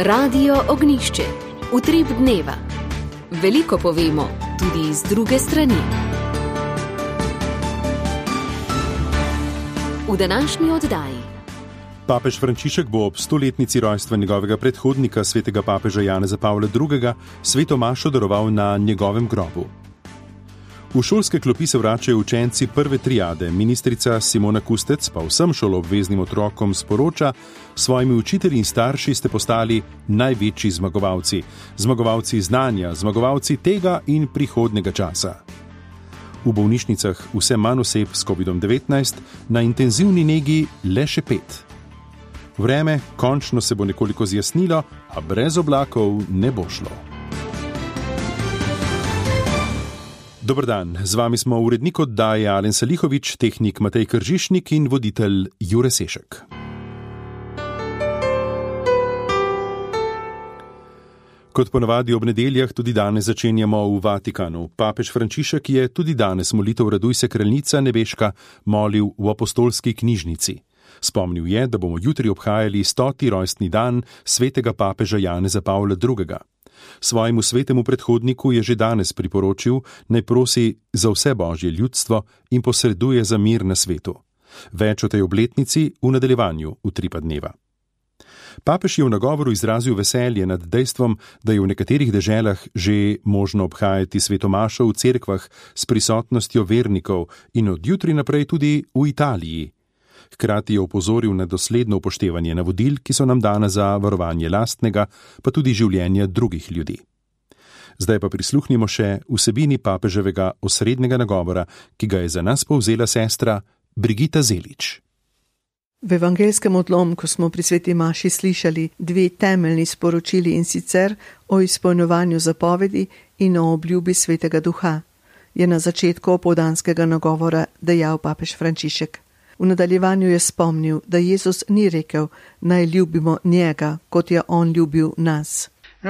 Radio Ognjišče. Utrip dneva. Veliko povemo tudi iz druge strani. V današnji oddaji. Papež Frančišek bo ob 100-letnici rojstva njegovega predhodnika, svetega papeža Janeza Pavla II., sveto mašo daroval na njegovem grobu. V šolske klopi se vračajo učenci prve triade. Ministrica Simona Kustec pa vsem šoloobveznim otrokom sporoča: svojimi učitelji in starši ste postali največji zmagovalci. Zmagovalci znanja, zmagovalci tega in prihodnega časa. V bolnišnicah vse manj oseb s COVID-19, na intenzivni negi le še 5. Vreme končno se bo nekoliko zjasnilo, a brez oblakov ne bo šlo. Dober dan, z vami smo urednik oddaje Alen Salihovič, tehnik Matej Kržišnik in voditelj Jure Sešek. Kot ponavadi ob nedeljah tudi danes začenjamo v Vatikanu. Papež Frančišek je tudi danes molitev Raduj se kraljica nebeška molil v apostolski knjižnici. Spomnil je, da bomo jutri obhajali 100. rojstni dan svetega papeža Janeza Pavla II. Svojemu svetemu predhodniku je že danes priporočil, naj prosi za vse božje ljudstvo in posreduje za mir na svetu. Več o tej obletnici v nadaljevanju utripa dneva. Papež je v nagovoru izrazil veselje nad dejstvom, da je v nekaterih deželah že možno obhajati sveto mašo v cerkvah s prisotnostjo vernikov in od jutri naprej tudi v Italiji. Hkrati je opozoril na dosledno upoštevanje navodil, ki so nam dana za varovanje lastnega, pa tudi življenja drugih ljudi. Zdaj pa prisluhnimo še vsebini papeževega osrednjega nagovora, ki ga je za nas povzela sestra Brigita Zelič. V evangelskem odlomku smo pri sveti maši slišali 2 temeljni sporočili, in sicer o izpolnjevanju zapovedi in o obljubi svetega duha, je na začetku opoldanskega nagovora dejal papež Frančišek. V nadaljevanju je spomnil, da Jezus ni rekel, naj ljubimo njega, kot je on ljubil nas.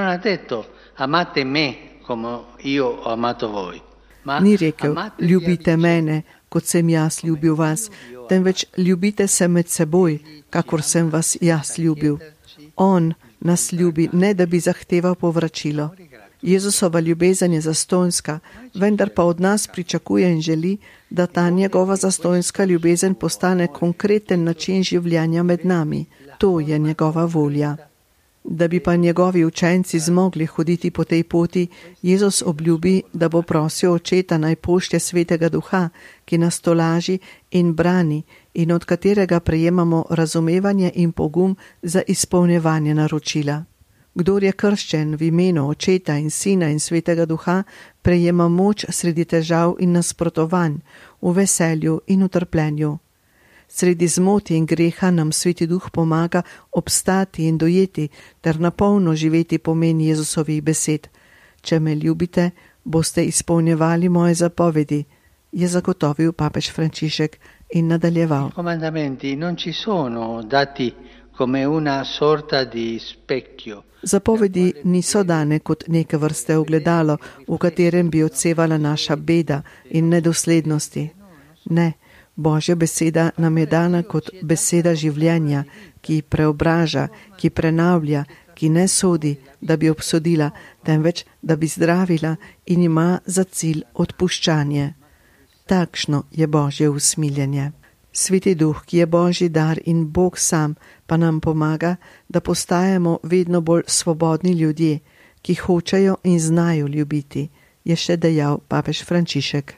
Ni rekel, ljubite mene, kot sem jaz ljubil vas, temveč ljubite se med seboj, kakor sem vas jaz ljubil. On nas ljubi, ne da bi zahteval povračilo. Jezusova ljubezen je zastonjska, vendar pa od nas pričakuje in želi, da ta njegova zastonjska ljubezen postane konkreten način življenja med nami. To je njegova volja. Da bi pa njegovi učenci zmogli hoditi po tej poti, Jezus obljubi, da bo prosil Očeta naj pošlje svetega duha, ki nas tolaži in brani in od katerega prejemamo razumevanje in pogum za izpolnjevanje naročila. Kdor je krščen v imenu Očeta in Sina in svetega duha, prejema moč sredi težav in nasprotovanj, v veselju in utrpljenju. Sredi zmoti in greha nam sveti duh pomaga obstati in dojeti ter napolno živeti pomen Jezusovih besed. Če me ljubite, boste izpolnjevali moje zapovedi, je zagotovil papež Frančišek in nadaljeval. Comandamenti non ci sono dati come una sorta di specchio. Zapovedi niso dane kot neke vrste ogledalo, v katerem bi odsevala naša beda in nedoslednosti. Ne, Božja beseda nam je dana kot beseda življenja, ki preobraža, ki prenavlja, ki ne sodi, da bi obsodila, temveč da bi zdravila in ima za cilj odpuščanje. Takšno je Božje usmiljenje. Sveti duh, ki je Božji dar in Bog sam, pa nam pomaga, da postajamo vedno bolj svobodni ljudje, ki hočejo in znajo ljubiti, je še dejal papež Frančišek.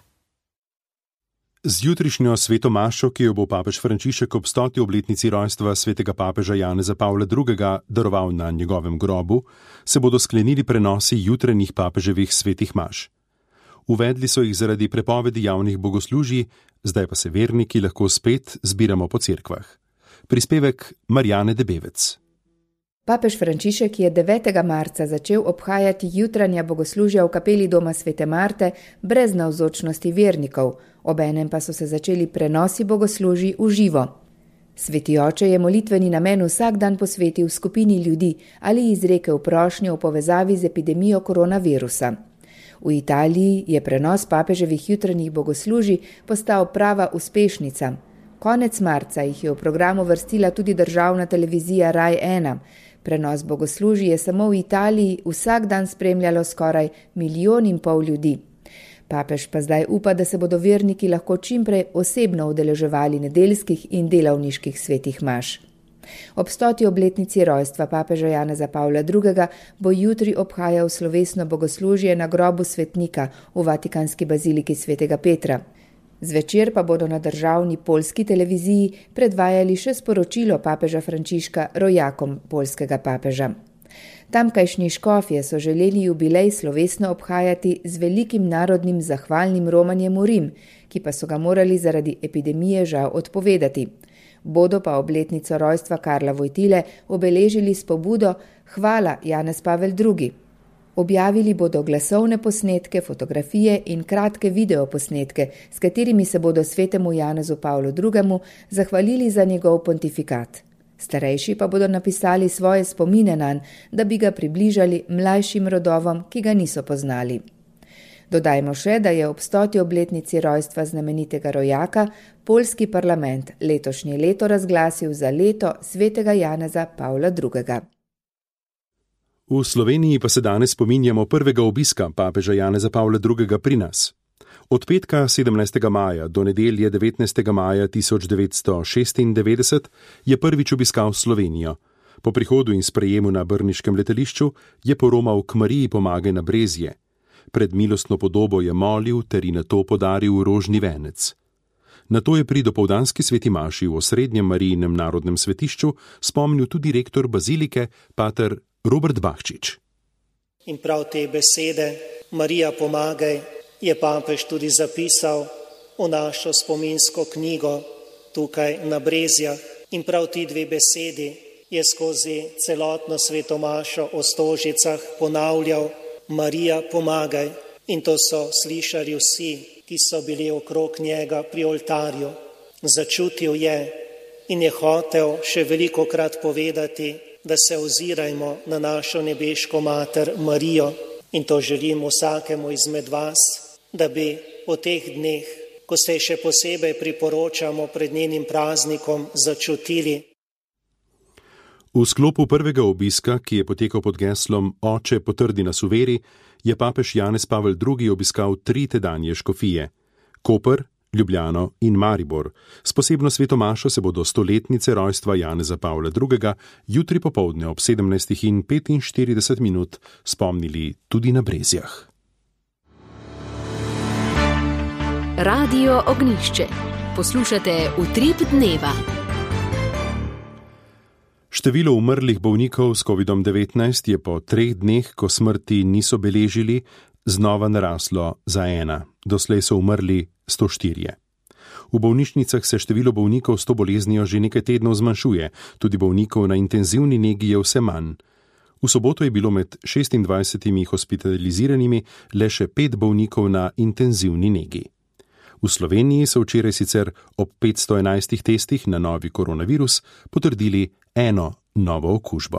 Z jutrišnjo sveto mašo, ki jo bo papež Frančišek ob 100. obletnici rojstva svetega papeža Janeza Pavla II. Daroval na njegovem grobu, se bodo sklenili prenosi jutranjih papeževih svetih maš. Uvedli so jih zaradi prepovedi javnih bogoslužij, zdaj pa se verniki lahko spet zbiramo po cerkvah. Prispevek Marjane Debevec. Papež Frančišek je 9. marca začel obhajati jutranja bogoslužja v kapeli doma svete Marte brez navzočnosti vernikov, obenem pa so se začeli prenosi bogoslužij v živo. Sveti oče je molitveni namen vsak dan posvetil skupini ljudi ali izrekel prošnjo v povezavi z epidemijo koronavirusa. V Italiji je prenos papeževih jutranjih bogoslužij postal prava uspešnica. Konec marca jih je v program uvrstila tudi državna televizija Rai 1. Prenos bogoslužij je samo v Italiji vsak dan spremljalo skoraj 1,5 milijona ljudi. Papež pa zdaj upa, da se bodo verniki lahko čimprej osebno udeleževali nedeljskih in delavniških svetih maš. Ob 100. obletnici rojstva papeža Janeza Pavla II. Bo jutri obhajal slovesno bogoslužje na grobu svetnika v vatikanski baziliki svetega Petra. Zvečer pa bodo na državni poljski televiziji predvajali še sporočilo papeža Frančiška rojakom poljskega papeža. Tamkajšnji škofje so želeli jubilej slovesno obhajati z velikim narodnim zahvalnim romanjem v Rim, ki pa so ga morali zaradi epidemije žal odpovedati. Bodo pa obletnico rojstva Karla Wojtyle obeležili s pobudo Hvala Janez Pavel II. Objavili bodo glasovne posnetke, fotografije in kratke videoposnetke, s katerimi se bodo svetemu Janezu Pavlu II. Zahvalili za njegov pontifikat. Starejši pa bodo napisali svoje spomine nanj, da bi ga približali mlajšim rodovom, ki ga niso poznali. Dodajmo še, da je ob 100. obletnici rojstva znamenitega rojaka poljski parlament letošnje leto razglasil za leto svetega Janeza Pavla II. V Sloveniji pa se danes spominjamo prvega obiska papeža Janeza Pavla II. Pri nas. Od petka 17. maja do nedelje 19. maja 1996 je prvič obiskal Slovenijo. Po prihodu in sprejemu na brniškem letališču je poromal k Mariji Pomagaj na Brezje. Pred milostno podobo je molil ter ji nato podaril rožni venec. Nato je pri dopoldanski sveti maši v osrednjem Marijinem narodnem svetišču spomnil tudi rektor bazilike, pater Robert Bahčič. In prav te besede, Marija Pomagaj, je papež tudi zapisal v našo spominsko knjigo tukaj na Brezjah. In prav ti dve besedi je skozi celotno sveto mašo o Stožicah ponavljal Marija Pomagaj. In to so slišali vsi, ki so bili okrog njega pri oltarju. Začutil je in je hotel še velikokrat povedati, da se ozirajmo na našo nebeško mater Marijo. In to želim vsakemu izmed vas, da bi v teh dneh, ko se še posebej priporočamo pred njenim praznikom, začutili. V sklopu prvega obiska, ki je potekal pod geslom Oče, potrdi nas v veri, je papež Janez Pavel II. Obiskal 3 tedanje škofije: Koper, Ljubljano in Maribor. S posebno sveto mašo se bodo stoletnice rojstva Janeza Pavla II. Jutri popoldne ob 17:45 spomnili tudi na Brezjah. Radio Ognjišče. Poslušate Utrip dneva. Število umrlih bolnikov s COVID-19 je po 3 dneh, ko smrti niso beležili, znova naraslo za 1. Doslej so umrli 104. V bolnišnicah se število bolnikov s to boleznijo že nekaj tednov zmanjšuje, tudi bolnikov na intenzivni negi je vse manj. V soboto je bilo med 26 hospitaliziranimi le še 5 bolnikov na intenzivni negi. V Sloveniji so včeraj sicer ob 511 testih na novi koronavirus potrdili 1 novo okužbo.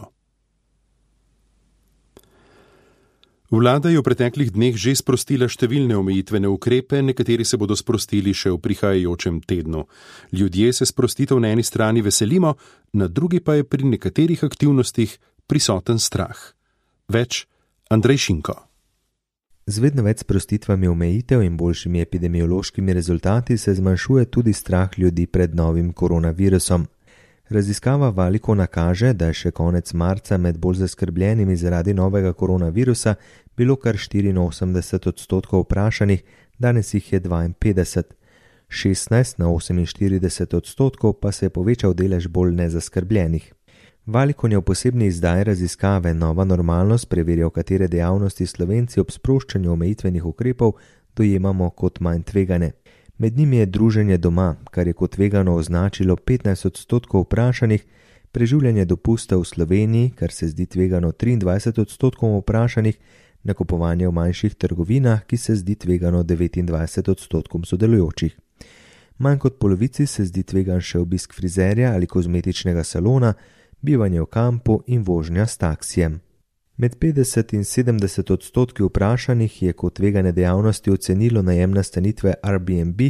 Vlada je v preteklih dneh že sprostila številne omejitvene ukrepe, nekateri se bodo sprostili še v prihajajočem tednu. Ljudje se sprostitev na eni strani veselimo, na drugi pa je pri nekaterih aktivnostih prisoten strah. Več Andrej Šinko. Z vedno več sprostitvami omejitev in boljšimi epidemiološkimi rezultati se zmanjšuje tudi strah ljudi pred novim koronavirusom. Raziskava Valicona kaže, da je še konec marca med bolj zaskrbljenimi zaradi novega koronavirusa bilo kar 84% vprašanih, danes jih je 52. 16 na 48% pa se je povečal delež bolj nezaskrbljenih. Valicon je v posebni izdaji raziskave Nova normalnost preverjal, katere dejavnosti Slovenci ob sproščanju omejitvenih ukrepov dojemamo kot manj tvegane. Med njimi je druženje doma, kar je kot tvegano označilo 15% vprašanih, preživljanje dopusta v Sloveniji, kar se zdi tvegano 23% vprašanih, nakupovanje v manjših trgovinah, ki se zdi tvegano 29% sodelujočih. Manj kot polovici se zdi tvegan še obisk frizerja ali kozmetičnega salona, bivanje v kampu in vožnja s taksijem. Med 50 in 70% vprašanih je kot tvegane dejavnosti ocenilo najem nastanitve Airbnb,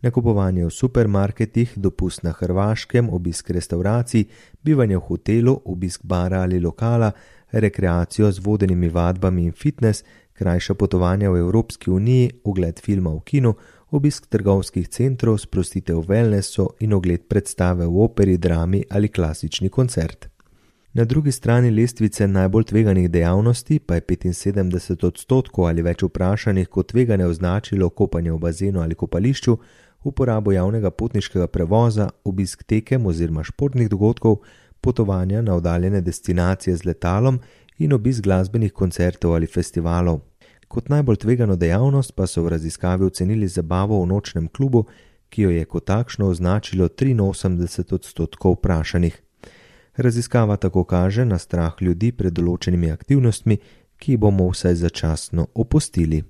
nakupovanje v supermarketih, dopust na Hrvaškem, obisk restauracij, bivanje v hotelu, obisk bara ali lokala, rekreacijo z vodenimi vadbami in fitness, krajša potovanja v Evropski uniji, ogled filma v kinu, obisk trgovskih centrov, sprostitev v wellnessu in ogled predstave v operi, drami ali klasični koncert. Na drugi strani lestvice najbolj tveganih dejavnosti pa je 75% ali več vprašanih kot tvegane označilo kopanje v bazenu ali kopališču, uporabo javnega potniškega prevoza, obisk tekem oziroma športnih dogodkov, potovanja na oddaljene destinacije z letalom in obisk glasbenih koncertov ali festivalov. Kot najbolj tvegano dejavnost pa so v raziskavi ocenili zabavo v nočnem klubu, ki jo je kot takšno označilo 83% vprašanih. Raziskava tako kaže na strah ljudi pred določenimi aktivnostmi, ki jih bomo vsaj začasno opustili.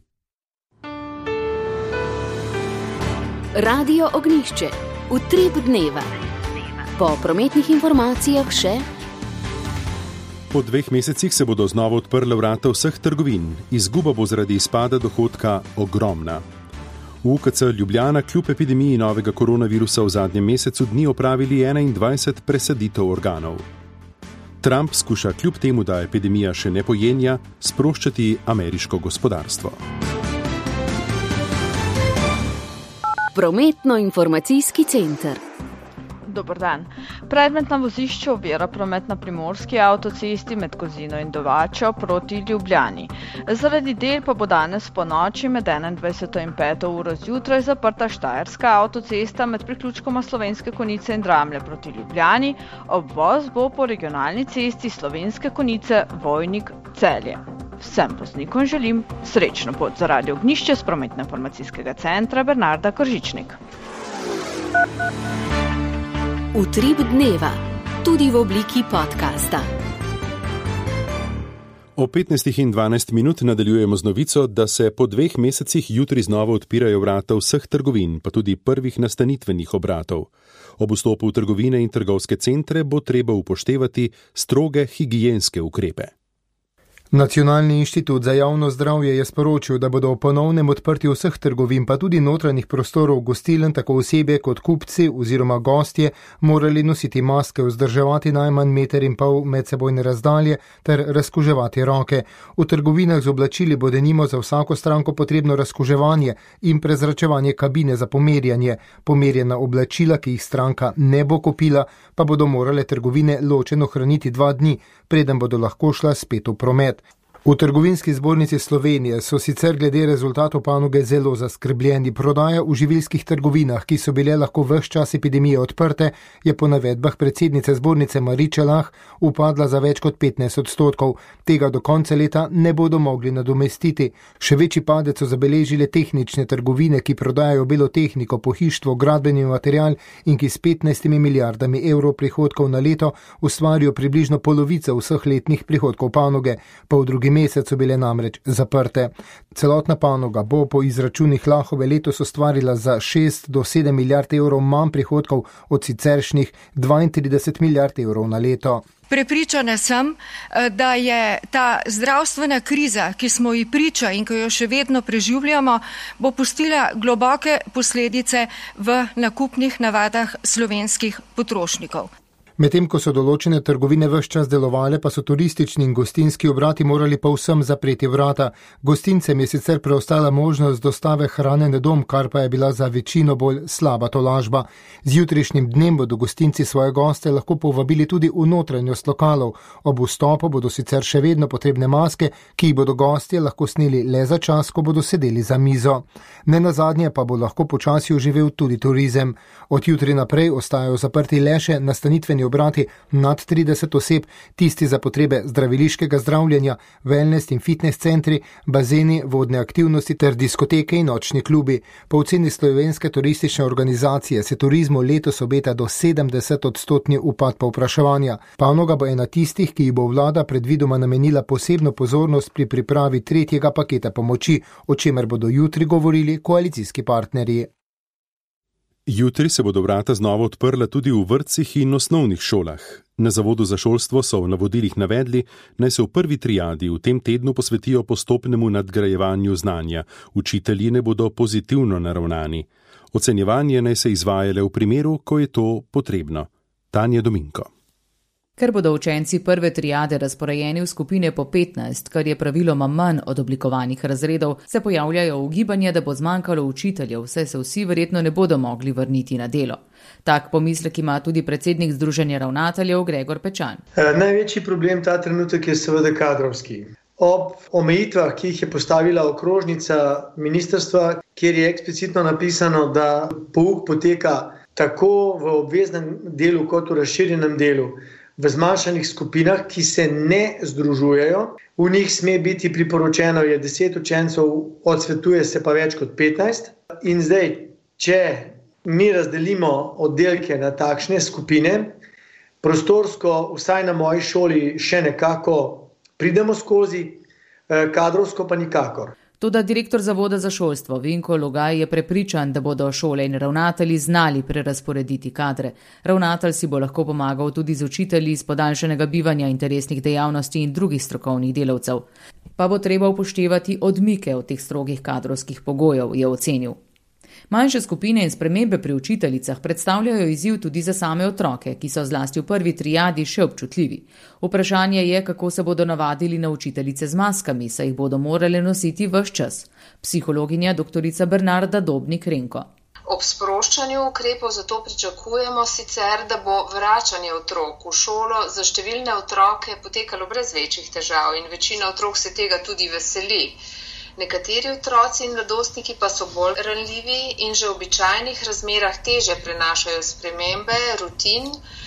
Radio Ognjišče. Utrip dneva. Po prometnih informacijah še. Po 2 mesecih se bodo znova odprle vrata vseh trgovin. Izguba bo zaradi izpada dohodka ogromna. V UKC Ljubljana kljub epidemiji novega koronavirusa v zadnjem mesecu dni opravili 21 presaditev organov. Trump skuša kljub temu, da epidemija še ne pojenja, sproščati ameriško gospodarstvo. Prometno-informacijski center. Dober dan. Predmet na vozišču ovira promet na primorski avtocesti med Kozino in Dovačo proti Ljubljani. Zaradi del pa bo danes po noči med 21. in 5. uro zjutraj zaprta Štajerska avtocesta med priključkoma Slovenske Konjice in Dramlje proti Ljubljani. Obvoz bo po regionalni cesti Slovenske Konjice Vojnik-Celje. Vsem voznikom želim srečno pot za Radio Ognjišče z prometno-informacijskega centra Bernarda Kržičnik. Utrip dneva, tudi v obliki podcasta. O 15:12 nadaljujemo z novico, da se po 2 mesecih jutri znova odpirajo vrata vseh trgovin, pa tudi prvih nastanitvenih obratov. Ob vstopu v trgovine in trgovske centre bo treba upoštevati stroge higienske ukrepe. Nacionalni inštitut za javno zdravje je sporočil, da bodo o ponovnem odprtju vseh trgovin pa tudi notranjih prostorov gostiln tako osebe kot kupci oziroma gostje morali nositi maske, vzdrževati najmanj 1,5 metra medsebojne razdalje ter razkuževati roke. V trgovinah z oblačili bo denimo za vsako stranko potrebno razkuževanje in prezračevanje kabine za pomerjanje. Pomerjena oblačila, ki jih stranka ne bo kupila, pa bodo morale trgovine ločeno hraniti 2 dni, preden bodo lahko šla spet v promet. V Trgovinski zbornici Slovenije so sicer glede rezultatov panoge zelo zaskrbljeni. Prodaja v živilskih trgovinah, ki so bile lahko ves čas epidemije odprte, je po navedbah predsednice zbornice Mariče Lah upadla za več kot 15%. Tega do konca leta ne bodo mogli nadomestiti. Še večji padec so zabeležile tehnične trgovine, ki prodajajo belo tehniko, pohištvo, gradbeni material in ki s 15 milijardami evrov prihodkov na leto ustvarijo približno polovico vseh letnih prihodkov panoge, pa v drugi mesec so bile namreč zaprte. Celotna panoga bo po izračunih Lahove letos ustvarila za 6 do 7 milijard evrov manj prihodkov od siceršnjih 32 milijard evrov na leto. Prepričana sem, da je ta zdravstvena kriza, ki smo ji priča in ki jo še vedno preživljamo, bo pustila globoke posledice v nakupnih navadah slovenskih potrošnikov. Medtem ko so določene trgovine ves čas delovale, pa so turistični in gostinski obrati morali povsem zapreti vrata. Gostincem je sicer preostala možnost dostave hrane na dom, kar pa je bila za večino bolj slaba tolažba. Z jutrišnjim dnem bodo gostinci svoje goste lahko povabili tudi v notranjost lokalov. Ob vstopu bodo sicer še vedno potrebne maske, ki jih bodo gostje lahko sneli le za čas, ko bodo sedeli za mizo. Nenazadnje pa bo lahko počasi oživel tudi turizem. Od jutri naprej ostajajo zaprti le še nastanitveni obrati nad 30 oseb, tisti za potrebe zdraviliškega zdravljenja, wellness in fitness centri, bazeni, vodne aktivnosti ter diskoteke in nočni klubi. Po oceni Slovenske turistične organizacije se turizmu letos obeta do 70% upad povpraševanja. Panoga bo ena tistih, ki ji bo vlada predvidoma namenila posebno pozornost pri pripravi 3. paketa pomoči, o čemer bodo jutri govorili koalicijski partnerji. Jutri se bodo vrata znova odprla tudi v vrtcih in osnovnih šolah. Na Zavodu za šolstvo so v navodilih navedli, naj se v prvi triadi v tem tednu posvetijo postopnemu nadgrajevanju znanja. Učitelji ne bodo pozitivno naravnani. Ocenjevanje naj se izvaja le v primeru, ko je to potrebno. Tanja Dominko. Ker bodo učenci prve triade razporejeni v skupine po 15, kar je praviloma manj od oblikovanih razredov, se pojavljajo ugibanja, da bo zmanjkalo učiteljev, saj se vsi verjetno ne bodo mogli vrniti na delo. Tak pomislek ima tudi predsednik Združenja ravnateljev Gregor Pečan. Največji problem ta trenutek je seveda kadrovski. Ob omejitvah, ki jih je postavila okrožnica ministrstva, kjer je eksplicitno napisano, da pouk poteka tako v obveznem delu kot v razširjenem delu, v zmanjšanih skupinah, ki se ne združujejo. V njih sme biti priporočeno je 10 učencev, odsvetuje se pa več kot 15. In zdaj, če mi razdelimo oddelke na takšne skupine, prostorsko, vsaj na moji šoli, še nekako pridemo skozi, kadrovsko pa nikakor. Toda direktor Zavoda za šolstvo Vinko Logaj je prepričan, da bodo šole in ravnatelji znali prerazporediti kadre. Ravnatelj si bo lahko pomagal tudi z učitelji iz podaljšanega bivanja, interesnih dejavnosti in drugih strokovnih delavcev. Pa bo treba upoštevati odmike od teh strogih kadrovskih pogojev, je ocenil. Manjše skupine in spremembe pri učiteljicah predstavljajo izziv tudi za same otroke, ki so zlasti v prvi triadi še občutljivi. Vprašanje je, kako se bodo navadili na učiteljice z maskami, saj jih bodo morali nositi ves čas. Psihologinja dr. Bernarda Dobnik-Renko. Ob sproščanju ukrepov zato pričakujemo sicer, da bo vračanje otrok v šolo za številne otroke potekalo brez večjih težav in večina otrok se tega tudi veseli. Nekateri otroci in mladostniki pa so bolj ranljivi in že v običajnih razmerah teže prenašajo spremembe, rutin,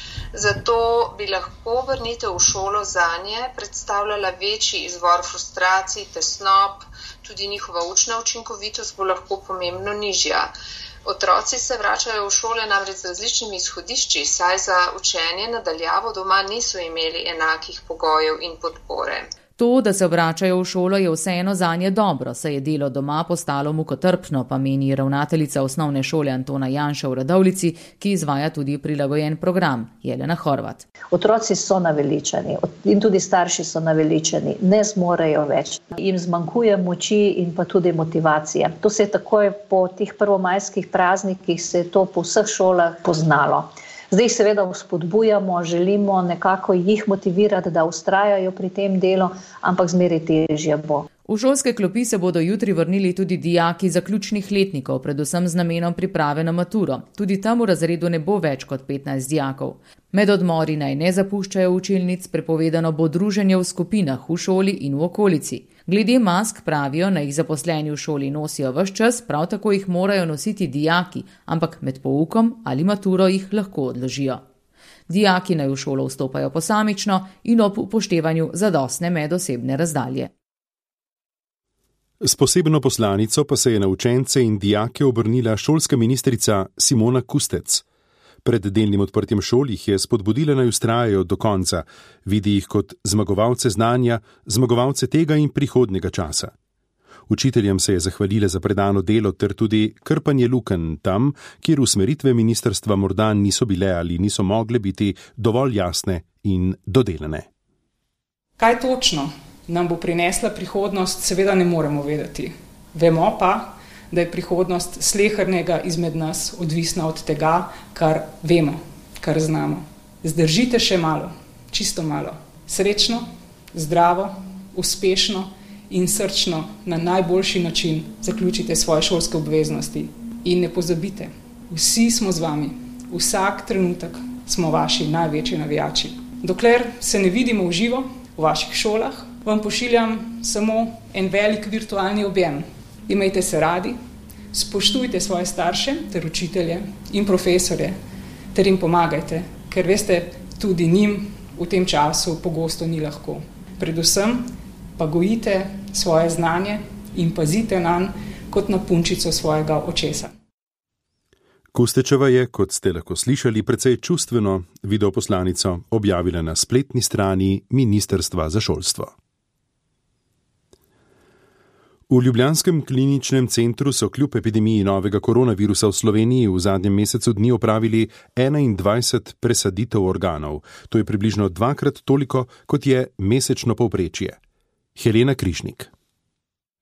zato bi lahko vrnitev v šolo zanje predstavljala večji izvor frustracij, tesnob, tudi njihova učna učinkovitost bo lahko pomembno nižja. Otroci se vračajo v šole namreč z različnimi izhodišči, saj za učenje nadaljavo doma niso imeli enakih pogojev in podpore. To, da se vračajo v šolo, je vseeno zanje dobro, saj je delo doma postalo mukotrpno, pa meni ravnateljica osnovne šole Antona Janša v Radovljici, ki izvaja tudi prilagojen program, Jelena Horvat. Otroci so naveličani in tudi starši so naveličani, ne zmorejo več. Jim zmanjkuje moči in pa tudi motivacije. To se je takoj po teh prvomajskih praznikih se je to po vseh šolah poznalo. Zdaj seveda vzpodbujamo, želimo nekako jih motivirati, da vztrajajo pri tem delu, ampak zmeraj težje bo. V šolske klopi se bodo jutri vrnili tudi dijaki zaključnih letnikov, predvsem z namenom priprave na maturo. Tudi tam v razredu ne bo več kot 15 dijakov. Med odmori naj ne zapuščajo učilnic, prepovedano bo druženje v skupinah v šoli in v okolici. Glede mask pravijo, naj jih zaposleni v šoli nosijo ves čas, prav tako jih morajo nositi dijaki, ampak med poukom ali maturo jih lahko odložijo. Dijaki naj v šolo vstopajo posamično in ob upoštevanju zadostne medosebne razdalje. S posebno poslanico pa se je na učence in dijake obrnila šolska ministrica Simona Kustec. Pred delnim odprtjem šol jih je spodbudila naj vztrajajo do konca, vidi jih kot zmagovalce znanja, zmagovalce tega in prihodnega časa. Učiteljem se je zahvalila za predano delo ter tudi krpanje lukenj tam, kjer usmeritve ministrstva morda niso bile ali niso mogle biti dovolj jasne in dodelane. Kaj točno nam bo prinesla prihodnost, seveda ne moremo vedeti. Vemo pa, da je prihodnost slehernega izmed nas odvisna od tega, kar vemo, kar znamo. Zdržite še malo, čisto malo. Srečno, zdravo, uspešno in srčno na najboljši način zaključite svoje šolske obveznosti. In ne pozabite, vsi smo z vami, vsak trenutek smo vaši največji navijači. Dokler se ne vidimo v živo v vaših šolah, vam pošiljam samo en velik virtualni objem. Imejte se radi, spoštujte svoje starše ter učitelje in profesorje ter jim pomagajte, ker veste, tudi njim v tem času pogosto ni lahko. Predvsem pa gojite svoje znanje in pazite nanj kot na punčico svojega očesa. Kustečeva je, kot ste lahko slišali, precej čustveno videoposlanico objavila na spletni strani Ministrstva za šolstvo. V ljubljanskem kliničnem centru so kljub epidemiji novega koronavirusa v Sloveniji v zadnjem mesecu dni opravili 21 presaditev organov. To je približno 2-krat toliko, kot je mesečno povprečje. Helena Križnik.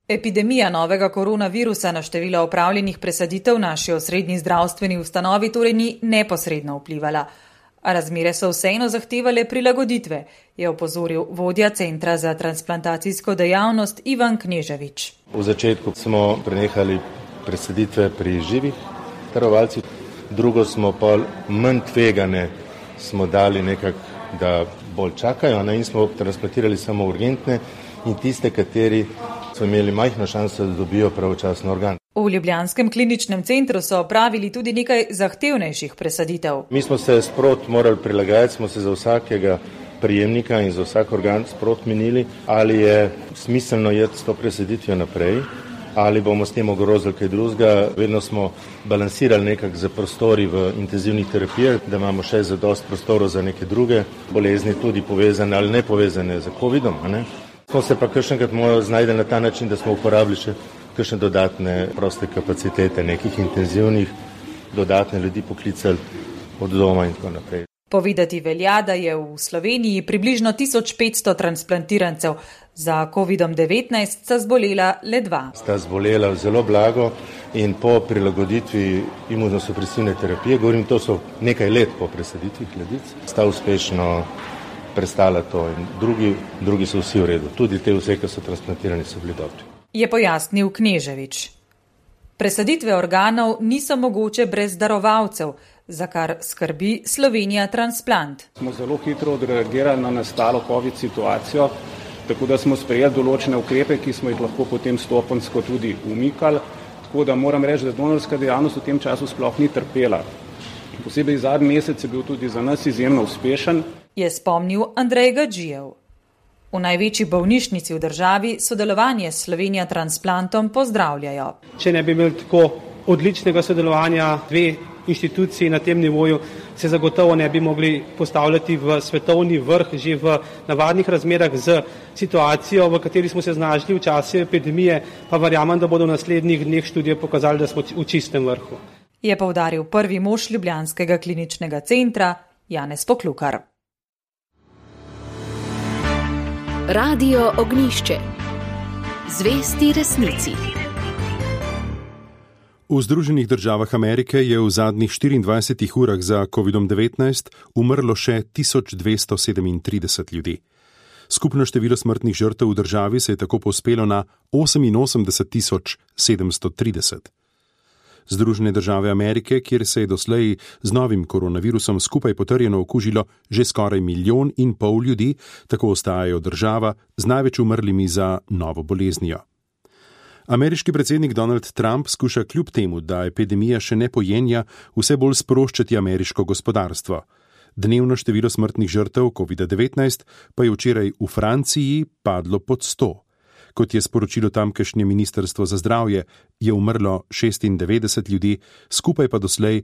Epidemija novega koronavirusa na število opravljenih presaditev naši osrednji zdravstveni ustanovi torej ni neposredno vplivala. A razmere so vseeno zahtevale prilagoditve, je opozoril vodja Centra za transplantacijsko dejavnost Ivan Kneževič. V začetku smo prenehali presaditve pri živih darovalcih, drugo smo pa manj tvegane, smo dali nekako, da bolj čakajo, in smo transplantirali samo urgentne in tiste, kateri so imeli majhno šanso, da dobijo pravočasno organ. V ljubljanskem kliničnem centru so opravili tudi nekaj zahtevnejših presaditev. Mi smo se sprot morali prilagajati, smo se za vsakega prijemnika in za vsak organ sprot menili, ali je smiselno jeti s to presaditvijo naprej, ali bomo s tem ogrozili kaj drugega. Vedno smo balansirali nekako za prostori v intenzivnih terapijah, da imamo še zadost prostorov za neke druge bolezni, tudi povezane ali ne povezane z COVID-om. Smo se pa kakšenkrat znajdeli na ta način, da smo uporabili še kakšne dodatne proste kapacitete, nekih intenzivnih, dodatne ljudi poklicali od doma in tako naprej. Povedati velja, da je v Sloveniji približno 1500 transplantirancev. Za COVID-19 sta zbolela le 2. Sta zbolela zelo blago in po prilagoditvi imunosupresivne terapije, govorim, to so nekaj let po presaditvi hledic, sta uspešno prestala to in drugi so vsi v redu. Tudi te vse, ki so transplantirani, so bili dobri. Je pojasnil Kneževič. Presaditve organov niso mogoče brez darovalcev, za kar skrbi Slovenija Transplant. Smo zelo hitro odreagirali na nastalo COVID situacijo, tako da smo sprejeli določene ukrepe, ki smo jih lahko potem stopenjsko tudi umikali. Tako da moram reči, da donorska dejavnost v tem času sploh ni trpela. Posebej zadnji mesec je bil tudi za nas izjemno uspešen. Je spomnil Andrej Gadžijev. V največji bolnišnici v državi sodelovanje s Slovenija Transplantom pozdravljajo. Če ne bi imeli tako odličnega sodelovanja dve inštituciji na tem nivoju, se zagotovo ne bi mogli postavljati v svetovni vrh že v navadnih razmerah z situacijo, v kateri smo se znašli v času epidemije, pa verjamem, da bodo v naslednjih dneh študije pokazali, da smo v čistem vrhu. Je poudaril prvi mož ljubljanskega kliničnega centra Janez Poklukar. Radio Ognjišče. Zvesti resnici. V Združenih državah Amerike je v zadnjih 24 urah za COVID-19 umrlo še 1237 ljudi. Skupno število smrtnih žrtev v državi se je tako povzpelo na 88.730. Združene države Amerike, kjer se je doslej z novim koronavirusom skupaj potrjeno okužilo že skoraj 1,5 milijona ljudi, tako ostajajo država z največ umrlimi za novo boleznijo. Ameriški predsednik Donald Trump skuša kljub temu, da epidemija še ne pojenja, vse bolj sproščati ameriško gospodarstvo. Dnevno število smrtnih žrtev COVID-19 pa je včeraj v Franciji padlo pod 100. Kot je sporočilo tamkajšnje ministrstvo za zdravje, je umrlo 96 ljudi, skupaj pa doslej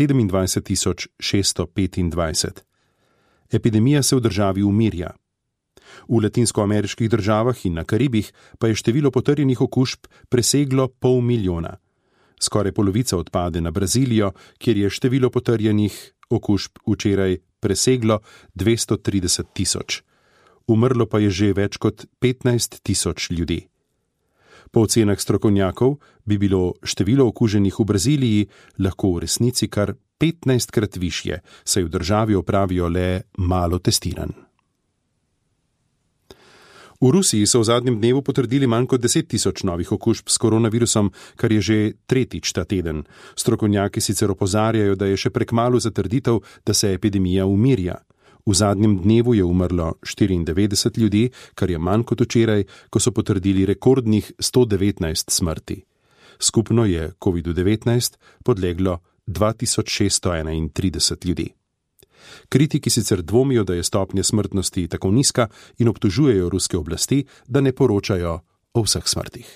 27.625. Epidemija se v državi umirja. V latinskoameriških državah in na Karibih pa je število potrjenih okužb preseglo 500 000. Skoraj polovica odpade na Brazilijo, kjer je število potrjenih okužb včeraj preseglo 230 000. Umrlo pa je že več kot 15 000 ljudi. Po ocenah strokovnjakov bi bilo število okuženih v Braziliji lahko v resnici kar 15-krat višje, saj v državi opravijo le malo testiranj. V Rusiji so v zadnjem dnevu potrdili manj kot 10 000 novih okužb s koronavirusom, kar je že tretjič ta teden. Strokovnjaki sicer opozarjajo, da je še prekmalu za trditev, da se epidemija umirja. V zadnjem dnevu je umrlo 94 ljudi, kar je manj kot včeraj, ko so potrdili rekordnih 119 smrti. Skupno je COVID-19 podleglo 2631 ljudi. Kritiki sicer dvomijo, da je stopnja smrtnosti tako nizka in obtožujejo ruske oblasti, da ne poročajo o vseh smrtih.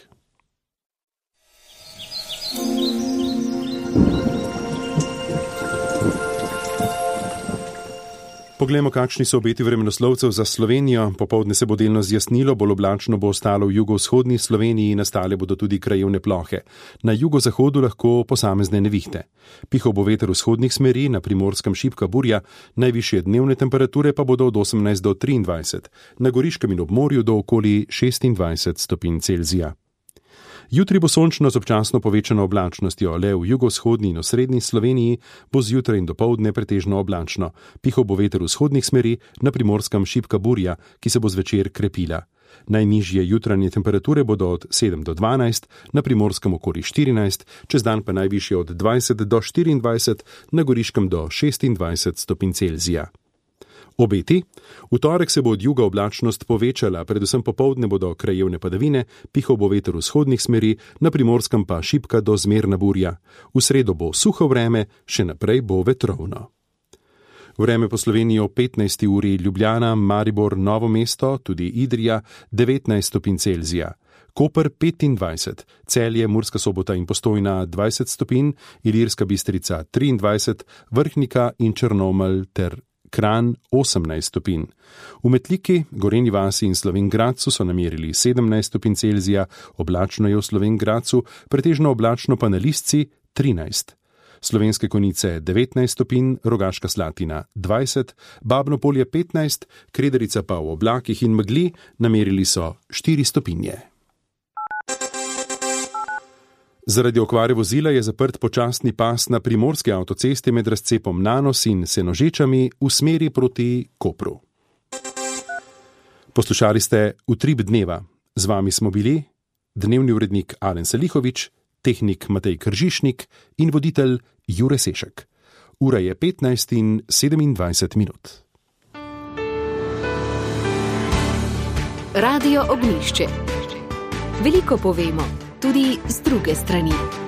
Poglejmo, kakšni so obeti vremenoslovcev za Slovenijo. Popoldne se bo delno zjasnilo, bolj oblačno bo ostalo v jugovzhodni Sloveniji, nastale bodo tudi krajevne plohe. Na jugozahodu lahko posamezne nevihte. Pihal bo veter vzhodnih smeri, na Primorskem šibka burja, najvišje dnevne temperature pa bodo od 18 do 23, na Goriškem in ob morju do okoli 26 stopinj Celzija. Jutri bo sončno z občasno povečano oblačnostjo, le v jugovzhodni in osrednji Sloveniji bo zjutraj in dopoldne pretežno oblačno. Pihal bo veter vzhodnih smeri, na Primorskem šibka burja, ki se bo zvečer krepila. Najnižje jutranje temperature bodo od 7 do 12, na Primorskem okoli 14, čez dan pa najvišje od 20 do 24, na Goriškem do 26 stopinj Celzija. Obeti. V torek se bo od juga oblačnost povečala, predvsem popoldne bodo krajevne padavine, pihal bo veter vzhodnih smeri, na Primorskem pa šibka do zmerna burja. V sredo bo suho vreme, še naprej bo vetrovno. Vreme po Sloveniji o 15. uri Ljubljana, Maribor, Novo mesto, tudi Idrija, 19 stopinj Celzija. Koper 25, Celje, Murska Sobota in Postojna 20 stopinj, Ilirska Bistrica 23, Vrhnika in Črnomelj ter Kranj 18 stopinj. V Metliki, Gorenji vasi in Slovenj Gradcu so namerili 17 stopinj Celzija, oblačno je v Slovenj Gradcu, pretežno oblačno pa na Lisci 13. Slovenske Konjice 19 stopinj, Rogaška Slatina 20, Babno Polje 15, Krederica pa v oblakih in megli namerili so 4 stopinje. Zaradi okvare vozila je zaprt počasni pas na primorski avtocesti med razcepom Nanos in Senožečami v smeri proti Kopru. Poslušali ste Utrip dneva. Z vami smo bili dnevni urednik Alen Salihovič, tehnik Matej Kržišnik in voditelj Jure Sešek. Ura je 15:27 minut. Radio Ognjišče. Veliko povemo, tudi z druge strani.